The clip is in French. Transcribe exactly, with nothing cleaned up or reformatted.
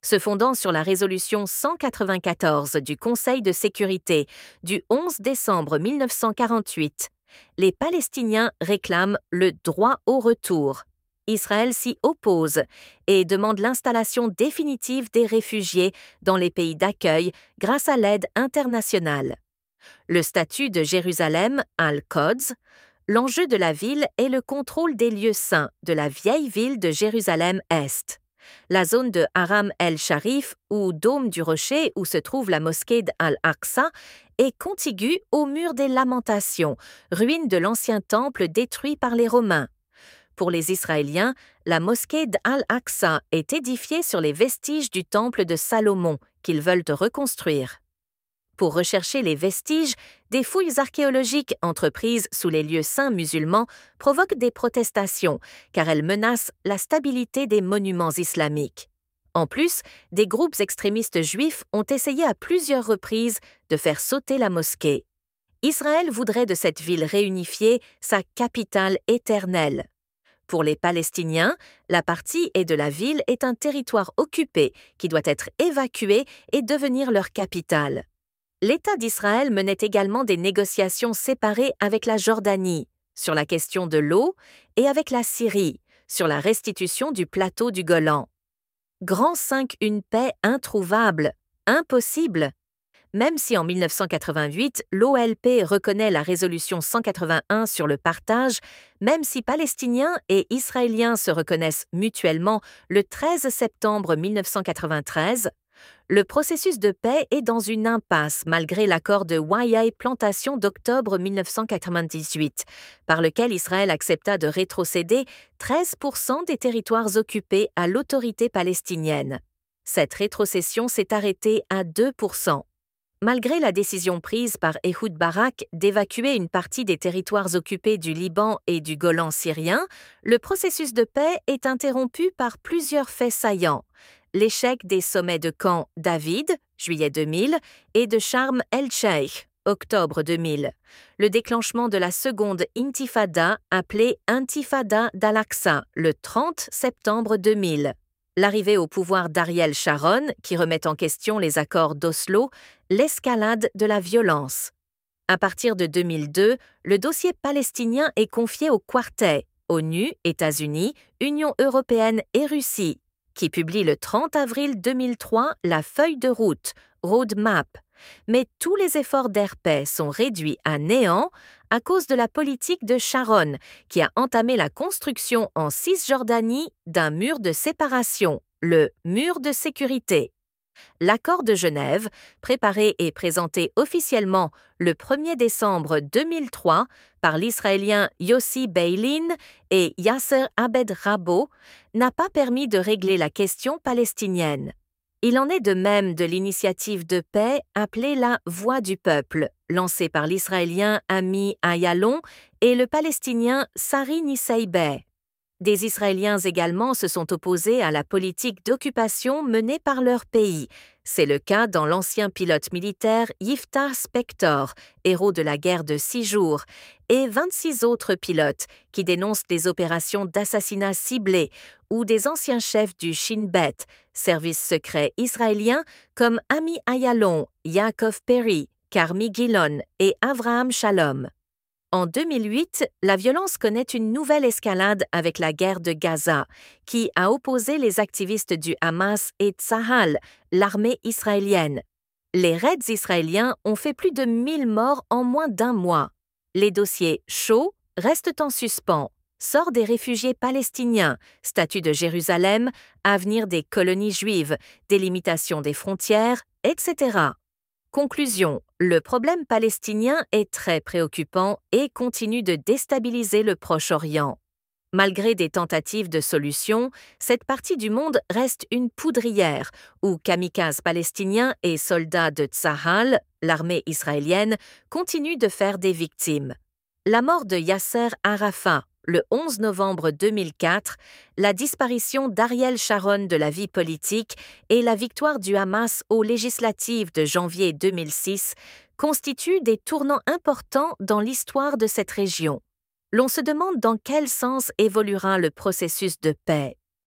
Se fondant sur la résolution cent quatre-vingt-quatorze du Conseil de sécurité du onze décembre mille neuf cent quarante-huit, les Palestiniens réclament le droit au retour. Israël s'y oppose et demande l'installation définitive des réfugiés dans les pays d'accueil grâce à l'aide internationale. Le statut de Jérusalem, Al-Quds, l'enjeu de la ville est le contrôle des lieux saints de la vieille ville de Jérusalem-Est. La zone de Haram el-Sharif ou Dôme du Rocher où se trouve la mosquée d'Al-Aqsa est contiguë au mur des Lamentations, ruine de l'ancien temple détruit par les Romains. Pour les Israéliens, la mosquée d'Al-Aqsa est édifiée sur les vestiges du temple de Salomon qu'ils veulent reconstruire. Pour rechercher les vestiges, des fouilles archéologiques entreprises sous les lieux saints musulmans provoquent des protestations, car elles menacent la stabilité des monuments islamiques. En plus, des groupes extrémistes juifs ont essayé à plusieurs reprises de faire sauter la mosquée. Israël voudrait de cette ville réunifiée sa capitale éternelle. Pour les Palestiniens, la partie est de la ville est un territoire occupé qui doit être évacué et devenir leur capitale. L'État d'Israël menait également des négociations séparées avec la Jordanie sur la question de l'eau et avec la Syrie sur la restitution du plateau du Golan. Grand cinq une paix introuvable, impossible. Même si en mille neuf cent quatre-vingt-huit, l'O L P reconnaît la résolution cent quatre-vingt-un sur le partage, même si Palestiniens et Israéliens se reconnaissent mutuellement le treize septembre mille neuf cent quatre-vingt-treize, le processus de paix est dans une impasse malgré l'accord de Wayai Plantation d'octobre mille neuf cent quatre-vingt-dix-huit, par lequel Israël accepta de rétrocéder treize pour cent des territoires occupés à l'autorité palestinienne. Cette rétrocession s'est arrêtée à deux pour cent. Malgré la décision prise par Ehud Barak d'évacuer une partie des territoires occupés du Liban et du Golan syrien, le processus de paix est interrompu par plusieurs faits saillants. L'échec des sommets de Camp David, juillet deux mille, et de Sharm el-Sheikh, octobre deux mille. Le déclenchement de la seconde intifada, appelée Intifada d'Al-Aqsa, le trente septembre deux mille. L'arrivée au pouvoir d'Ariel Sharon, qui remet en question les accords d'Oslo, l'escalade de la violence. À partir de deux mille deux, le dossier palestinien est confié au Quartet, ONU, États-Unis, Union européenne et Russie, qui publie le trente avril deux mille trois la feuille de route, Roadmap. Mais tous les efforts d'air paix sont réduits à néant à cause de la politique de Sharon, qui a entamé la construction en Cisjordanie d'un mur de séparation, le mur de sécurité. L'accord de Genève, préparé et présenté officiellement le premier décembre deux mille trois par l'Israélien Yossi Beilin et Yasser Abed Rabo, n'a pas permis de régler la question palestinienne. Il en est de même de l'initiative de paix appelée la Voix du peuple, lancée par l'Israélien Ami Ayalon et le Palestinien Sari Nisseibeh. Des Israéliens également se sont opposés à la politique d'occupation menée par leur pays. C'est le cas dans l'ancien pilote militaire Yiftach Spector, héros de la guerre de six jours, et vingt-six autres pilotes qui dénoncent des opérations d'assassinat ciblés ou des anciens chefs du Shin Bet, service secret israélien comme Ami Ayalon, Yaakov Perry, Carmi Gilon et Avraham Shalom. En deux mille huit, la violence connaît une nouvelle escalade avec la guerre de Gaza, qui a opposé les activistes du Hamas et Tsahal, l'armée israélienne. Les raids israéliens ont fait plus de mille morts en moins d'un mois. Les dossiers chauds restent en suspens. Sort des réfugiés palestiniens, statut de Jérusalem, avenir des colonies juives, délimitation des frontières, et cetera. Conclusion, le problème palestinien est très préoccupant et continue de déstabiliser le Proche-Orient. Malgré des tentatives de solution, cette partie du monde reste une poudrière où kamikazes palestiniens et soldats de Tsahal, l'armée israélienne, continuent de faire des victimes. La mort de Yasser Arafat, le onze novembre deux mille quatre, la disparition d'Ariel Sharon de la vie politique et la victoire du Hamas aux législatives de janvier deux mille six constituent des tournants importants dans l'histoire de cette région. L'on se demande dans quel sens évoluera le processus de paix.